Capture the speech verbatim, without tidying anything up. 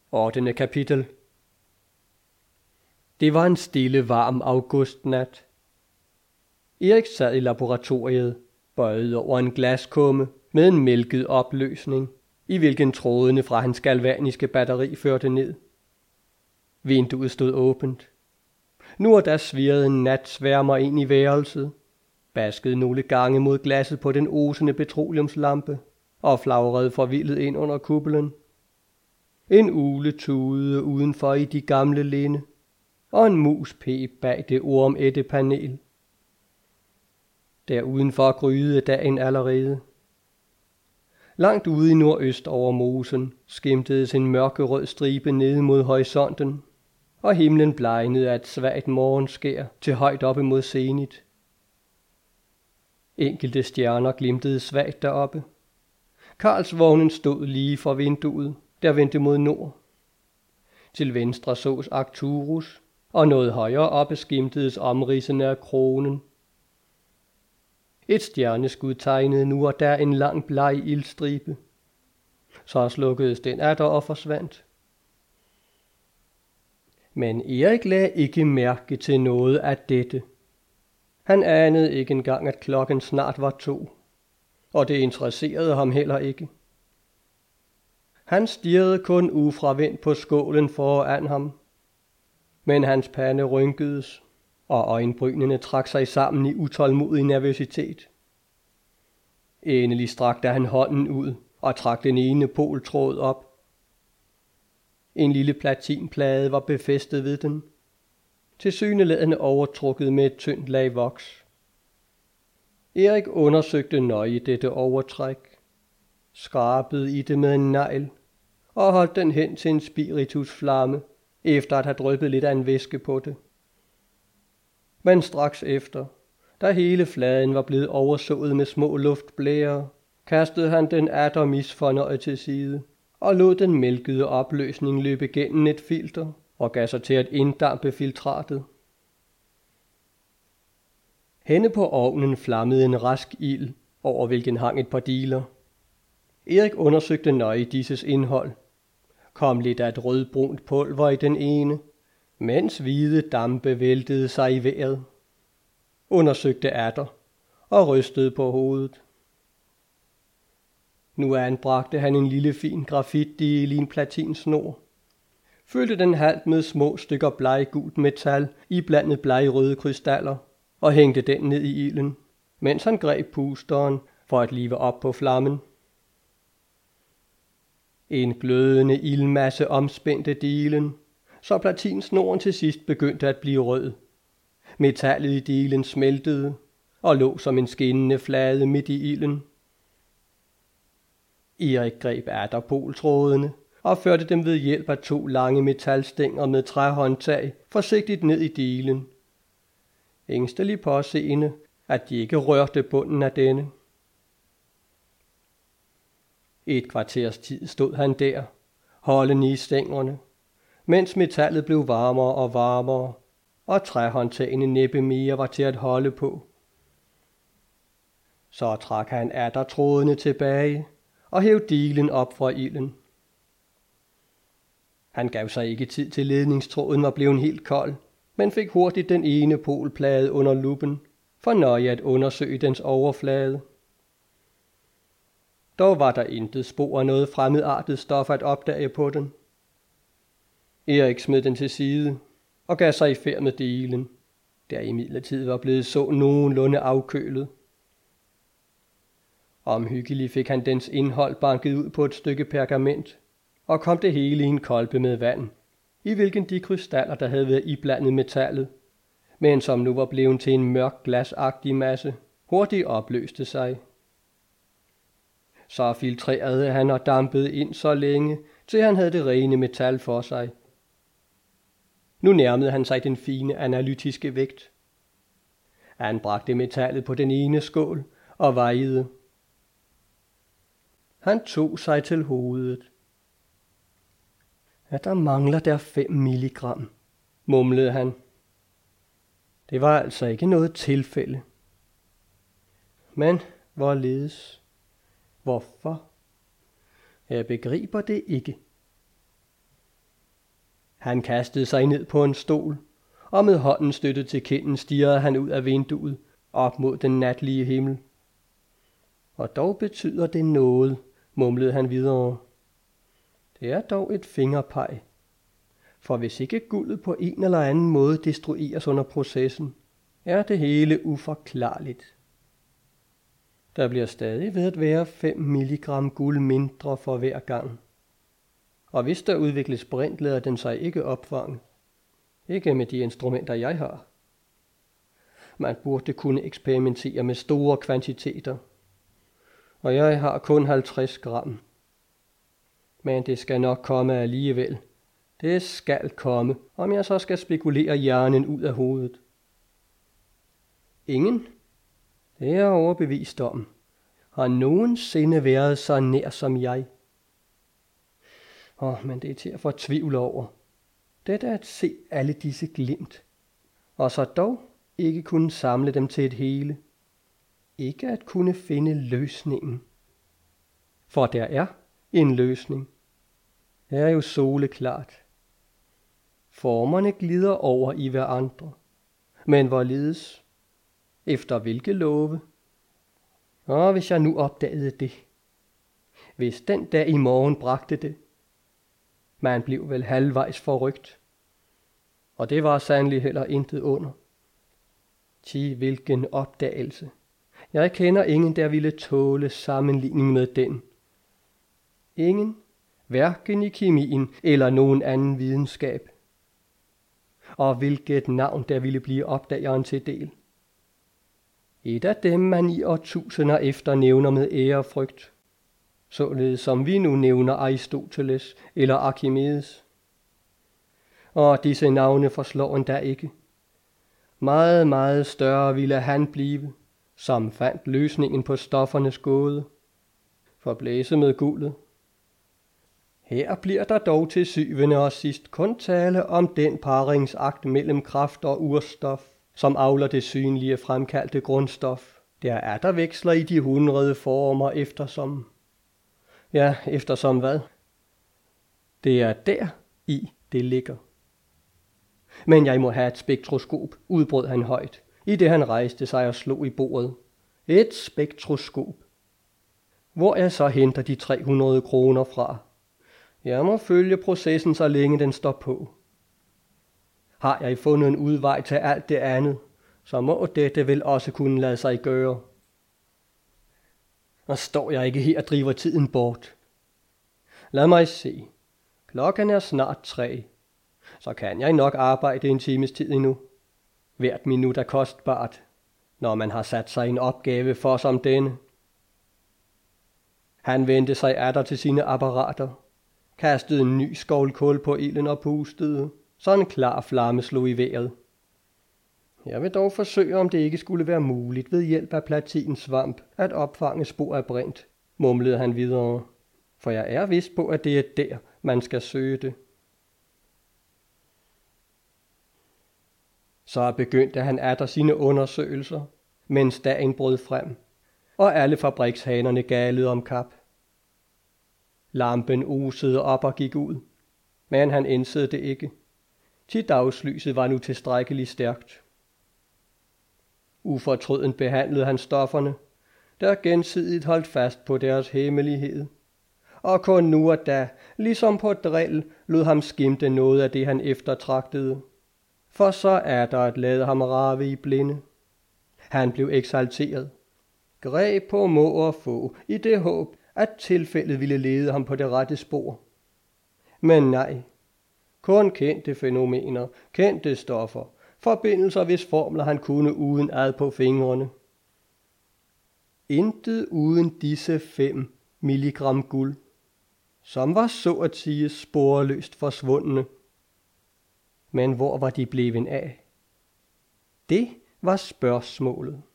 ottende kapitel. Det var en stille, varm augustnat. Erik sad i laboratoriet, bøjet over en glaskumme med en mælket opløsning, i hvilken trådene fra hans galvaniske batteri førte ned. Vinduet stod åbent. Nu og da svirrede en natsværmer ind i værelset, baskede nogle gange mod glasset på den osende petroleumslampe og flagrede forvildet ind under kuppelen. En ugle tudede udenfor i de gamle linde, og en mus peb bag det ormætte panel. Der udenfor grydede dagen allerede. Langt ude i nordøst over mosen skimtedes en mørkerød stribe ned mod horisonten, og himlen blegnede af et svagt morgenskær til højt oppe mod zenit. Enkelte stjerner glimtede svagt deroppe. Karlsvognen stod lige for vinduet, der vendte mod nord. Til venstre sås Arcturus, og noget højere oppe skimtedes omridsene af kronen. Et stjerneskud tegnede nu og der en lang bleg ildstribe. Så slukkedes den atter og forsvandt. Men Erik lagde ikke mærke til noget af dette. Han anede ikke engang, at klokken snart var to, og det interesserede ham heller ikke. Han stirrede kun ufravendt på skålen foran ham, men hans pande rynkedes, og øjenbrynene trak sig sammen i utålmodig nervøsitet. Endelig strakte han hånden ud og trak den ene poltråd op. En lille platinplade var befæstet ved den, tilsyneladende overtrukket med et tyndt lag voks. Erik undersøgte nøje dette overtræk, skrabede i det med en negl og holdt den hen til en spiritusflamme, efter at have dryppet lidt af en væske på det. Men straks efter, da hele fladen var blevet oversået med små luftblærer, kastede han den atter misfornøjet til side og lod den mælkede opløsning løbe gennem et filter og gav sig til at inddampe filtratet. Henne på ovnen flammede en rask ild, over hvilken hang et par diler. Erik undersøgte nøje disses indhold. Kom lidt af et rødbrunt pulver i den ene, mens hvide dampe væltede sig i vejret. Undersøgte atter og rystede på hovedet. Nu anbragte han en lille fin grafitdel i en platinsnor. Fyldte den halvt med små stykker bleggult metal i blandet blegrøde krystaller og hængte den ned i ilden, mens han greb pusteren for at live op på flammen. En glødende ildmasse omspændte dilen, så platinsnoren til sidst begyndte at blive rød. Metallet i dilen smeltede og lå som en skinnende flade midt i ilden. Erik greb atter poltrådene og førte dem ved hjælp af to lange metalstænger med træhåndtag forsigtigt ned i dilen, ængstelig påseende, at de ikke rørte bunden af denne. Et kvarters tid stod han der, holdende i stængerne, mens metallet blev varmere og varmere, og træhåndtagene næppe mere var til at holde på. Så trak han atter trådene tilbage og hev dilen op fra ilden. Han gav sig ikke tid til ledningstråden var blevet helt kold, men fik hurtigt den ene polplade under luppen, for nøje at undersøge dens overflade. Dog var der intet spor af noget fremmedartet stof at opdage på den. Erik smed den til side og gav sig i færd med dilen, der imidlertid var blevet så nogenlunde afkølet. Omhyggeligt fik han dens indhold banket ud på et stykke pergament, og kom det hele i en kolbe med vand, i hvilken de krystaller, der havde været iblandet metallet, men som nu var blevet til en mørk glasagtig masse, hurtigt opløste sig. Så filtrerede han og dampede ind så længe, til han havde det rene metal for sig. Nu nærmede han sig den fine analytiske vægt. Han bragte metallet på den ene skål og vejede. Han tog sig til hovedet. Ja, der mangler der fem milligram, mumlede han. Det var altså ikke noget tilfælde. Men hvorledes? Hvorfor? Jeg begriber det ikke. Han kastede sig ned på en stol, og med hånden støttet til kinden stirrede han ud af vinduet op mod den natlige himmel. Og dog betyder det noget, mumlede han videre. Det er dog et fingerpeg. For hvis ikke guldet på en eller anden måde destrueres under processen, er det hele uforklarligt. Der bliver stadig ved at være fem milligram guld mindre for hver gang. Og hvis der udvikles brint, lader den sig ikke opfange. Ikke med de instrumenter, jeg har. Man burde kunne eksperimentere med store kvantiteter. Og jeg har kun halvtreds gram. Men det skal nok komme alligevel. Det skal komme, om jeg så skal spekulere hjernen ud af hovedet. Ingen, det er jeg overbevist om, har nogensinde været så nær som jeg. Åh, men det er til at fortvivle over. Det er at se alle disse glimt, og så dog ikke kunne samle dem til et hele. Ikke at kunne finde løsningen. For der er en løsning. Det er jo soleklart. Formerne glider over i hverandre. Men hvorledes? Efter hvilke love? Og hvis jeg nu opdagede det. Hvis den dag i morgen bragte det. Man blev vel halvvejs forrygt. Og det var sandelig heller intet under. Ti, hvilken opdagelse. Jeg kender ingen, der ville tåle sammenligning med den. Ingen, hverken i kemien eller nogen anden videnskab. Og hvilket navn der ville blive opdageren til del. Et af dem, man i årtusinder efter nævner med ærefrygt, således som vi nu nævner Aristoteles eller Archimedes. Og disse navne forslår endda ikke. Meget, meget større ville han blive, som fandt løsningen på stoffernes gåde. Forblæse med guldet. Her bliver der dog til syvende og sidst kun tale om den paringsakt mellem kraft og urstof, som avler det synlige fremkaldte grundstof. Der er der veksler i de hundrede former eftersom. Ja, eftersom hvad? Det er der i det ligger. Men jeg må have et spektroskop, udbrød han højt, i det han rejste sig og slog i bordet. Et spektroskop. Hvor jeg så henter de tre hundrede kroner fra? Jeg må følge processen, så længe den står på. Har jeg fundet en udvej til alt det andet, så må dette vel også kunne lade sig gøre. Og står jeg ikke her og driver tiden bort? Lad mig se. Klokken er snart tre. Så kan jeg nok arbejde en times tid endnu. Hvert minut er kostbart, når man har sat sig en opgave for som denne. Han vendte sig atter til sine apparater, kastede en ny skål kul på ilden og pustede, så en klar flamme slog i vejret. Jeg vil dog forsøge, om det ikke skulle være muligt ved hjælp af platinsvamp at opfange spor af brint, mumlede han videre, for jeg er vist på, at det er der, man skal søge det. Så begyndte han atter sine undersøgelser, mens dagen brød frem, og alle fabrikshanerne galede om kap. Lampen osede op og gik ud, men han indsede det ikke. Til dagslyset var nu tilstrækkeligt stærkt. Ufortrødent behandlede han stofferne, der gensidigt holdt fast på deres hemmelighed, og kun nu og da, ligesom på drill, lod ham skimte noget af det, han eftertragtede. For så er der at lade ham rave i blinde. Han blev eksalteret, greb på må og få, i det håb, at tilfældet ville lede ham på det rette spor. Men nej, kun kendte fænomener, kendte stoffer, forbindelser, hvis formler han kunne uden ad på fingrene. Intet uden disse fem milligram guld, som var så at sige sporløst forsvundne. Men hvor var de blevet af? Det var spørgsmålet.